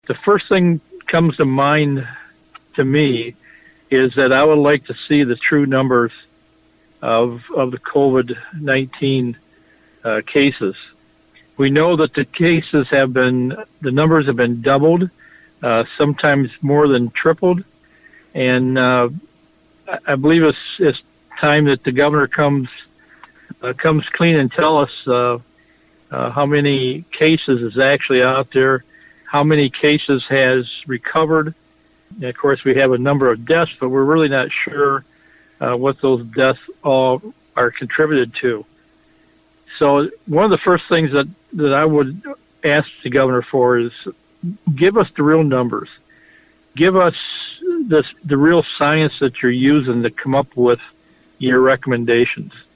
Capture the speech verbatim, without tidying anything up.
The first thing comes to mind to me is that I would like to see the true numbers of of the COVID nineteen uh, cases. We know that the cases have been, the numbers have been doubled, uh, sometimes more than tripled, and uh, I believe it's, it's time that the governor comes uh, comes clean and tell us uh, uh, how many cases is actually out there, how many cases has recovered. And of course, we have a number of deaths, but we're really not sure uh, what those deaths all are contributed to. So one of the first things that, that I would ask the governor for is give us the real numbers. Give us this, the real science that you're using to come up with your recommendations.